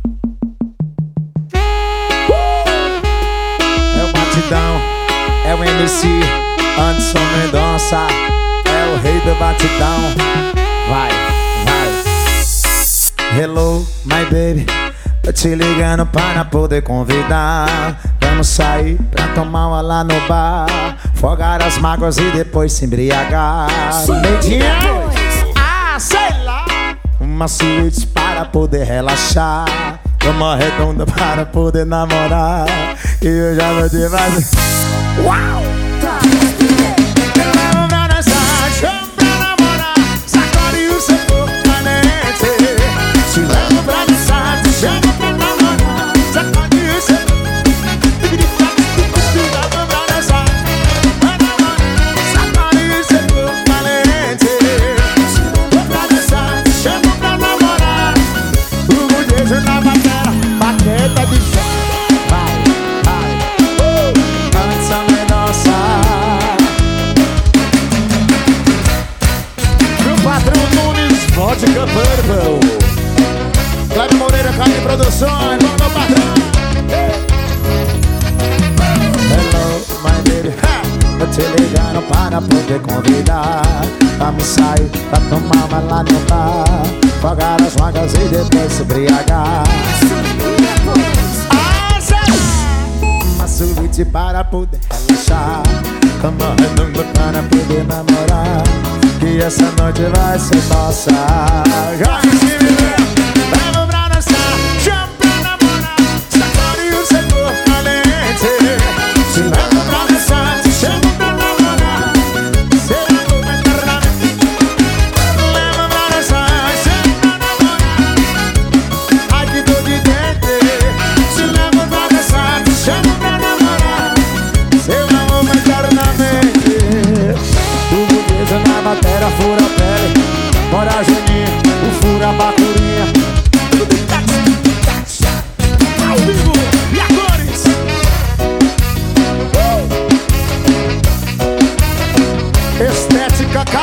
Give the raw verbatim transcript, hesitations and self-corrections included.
É o batidão, é o M C Anderson Mendonça, é o rei do batidão. Vai, vai. Hello, my baby, tô te ligando para poder convidar. Vamos sair pra tomar uma lá no bar, fogar as mágoas e depois se embriagar. Medinha, ah, sei lá. Uma suíte para poder relaxar, uma redonda para poder namorar. E eu já vou te fazer. Uau! Leva pra dançar, chama pra namorar, sacode o seu corpo caliente. Te levo pra dançar, te chama pra namorar, sacode o seu corpo. Leva pra dançar, pra namorar, sacode o seu corpo caliente. Te levo pra dançar, te chama pra namorar. O budejo na batera, baqueta de fé. Vodka Purple, Cláudio Moreira, Caio Produções, vamos meu patrão. Hello, my baby, ha! Tô te ligando para poder convidar. Vamos sair pra tomar uma lá no bar, fogar as mágoas e depois se embriagar. Uma suíte para poder relaxar, cama redonda para poder namorar. Que essa noite vai ser nossa. Já se me vê, leva pra dançar, chama pra namorar, sacode o seu corpo caliente. Te leva pra dançar, te chama pra namorar, cê vai comer eternamente. Leva pra dançar, chama pra namorar, ai que dor de dente. Te leva pra dançar, te chama pra namorar, cê vai comer eternamente. Na matéria fura a pele, bora Juninho, o fura a bacurinha. Ao vivo, e a cores. uh! Estética